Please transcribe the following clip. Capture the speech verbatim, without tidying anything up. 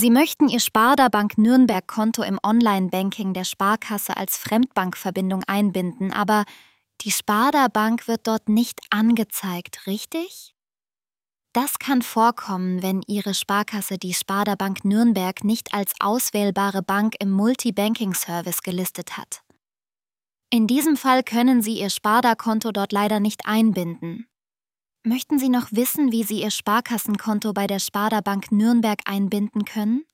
Sie möchten Ihr Sparda-Bank Nürnberg-Konto im Online-Banking der Sparkasse als Fremdbankverbindung einbinden, aber die Sparda-Bank wird dort nicht angezeigt, richtig? Das kann vorkommen, wenn Ihre Sparkasse die Sparda-Bank Nürnberg nicht als auswählbare Bank im Multi-Banking-Service gelistet hat. In diesem Fall können Sie Ihr Sparda-Konto dort leider nicht einbinden. Möchten Sie noch wissen, wie Sie Ihr Sparkassenkonto bei der Sparda-Bank Nürnberg einbinden können?